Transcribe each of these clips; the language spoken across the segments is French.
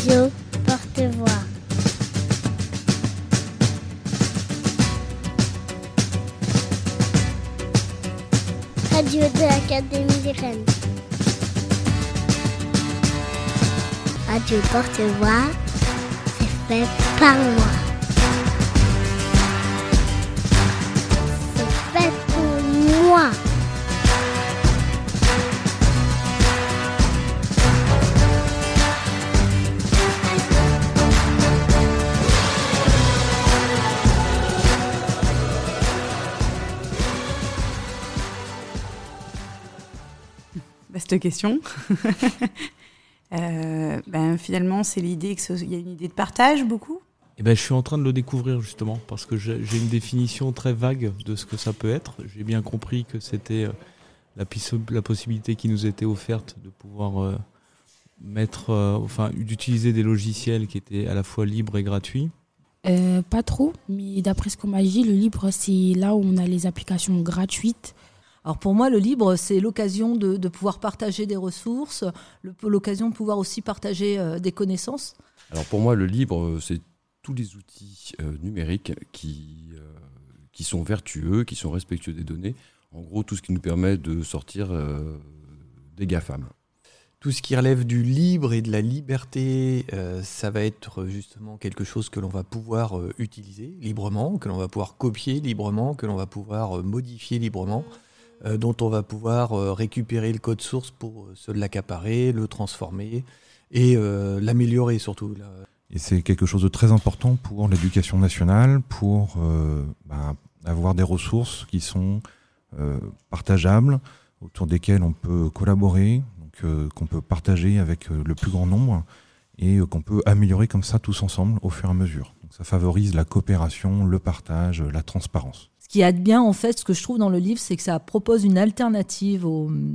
Radio Porte-Voix. Radio de l'Académie des Rennes. Radio Porte-Voix, c'est fait par moi. C'est fait pour moi. Vaste question. Finalement, c'est l'idée qu'il y a une idée de partage, beaucoup. Je suis en train de le découvrir justement, parce que j'ai une définition très vague de ce que ça peut être. J'ai bien compris que c'était la possibilité qui nous était offerte de pouvoir d'utiliser des logiciels qui étaient à la fois libres et gratuits. Pas trop, mais d'après ce qu'on m'a dit, le libre, c'est là où on a les applications gratuites. Alors pour moi, le libre, c'est l'occasion de pouvoir partager des ressources, l'occasion de pouvoir aussi partager des connaissances. Alors pour moi, le libre, c'est tous les outils numériques qui sont vertueux, qui sont respectueux des données. En gros, tout ce qui nous permet de sortir des GAFAM. Tout ce qui relève du libre et de la liberté, ça va être justement quelque chose que l'on va pouvoir utiliser librement, que l'on va pouvoir copier librement, que l'on va pouvoir modifier librement, dont on va pouvoir récupérer le code source pour se l'accaparer, le transformer et l'améliorer surtout. Et c'est quelque chose de très important pour l'éducation nationale, pour avoir des ressources qui sont partageables, autour desquelles on peut collaborer, qu'on peut partager avec le plus grand nombre et qu'on peut améliorer comme ça tous ensemble au fur et à mesure. Donc ça favorise la coopération, le partage, la transparence. Ce qui est bien, en fait, ce que je trouve dans le livre, c'est que ça propose une alternative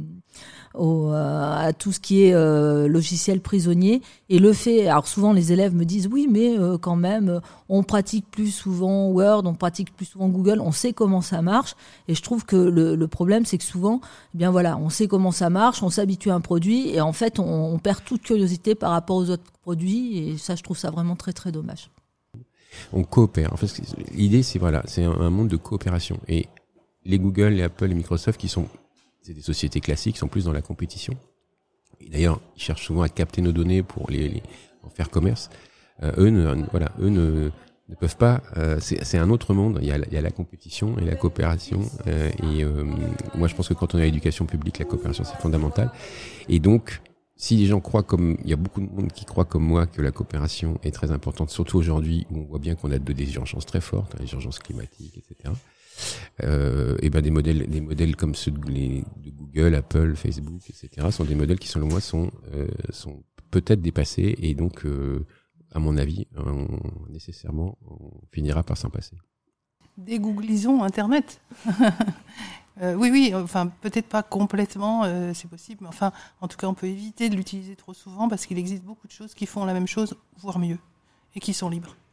à tout ce qui est logiciel prisonnier. Et le fait, alors souvent les élèves me disent oui, mais quand même, on pratique plus souvent Word, on pratique plus souvent Google, on sait comment ça marche. Et je trouve que le problème, c'est que souvent, on sait comment ça marche, on s'habitue à un produit, et en fait, on perd toute curiosité par rapport aux autres produits. Et ça, je trouve ça vraiment très, très dommage. On coopère. En fait, l'idée, c'est un monde de coopération. Et les Google, les Apple, les Microsoft, c'est des sociétés classiques, sont plus dans la compétition. Et d'ailleurs, ils cherchent souvent à capter nos données pour en faire commerce. Eux ne peuvent pas. C'est un autre monde. Il y a la compétition et la coopération. Moi, je pense que quand on est à l'éducation publique, la coopération, c'est fondamental. Et donc, si les gens il y a beaucoup de monde qui croit comme moi que la coopération est très importante, surtout aujourd'hui où on voit bien qu'on a des urgences très fortes, les urgences climatiques, etc. Des modèles comme ceux de Google, Apple, Facebook, etc. sont des modèles qui, selon moi, sont peut-être dépassés et donc, à mon avis, nécessairement, on finira par s'en passer. Dégooglisons Internet. Oui, peut-être pas complètement, c'est possible, mais en tout cas, on peut éviter de l'utiliser trop souvent parce qu'il existe beaucoup de choses qui font la même chose, voire mieux, et qui sont libres.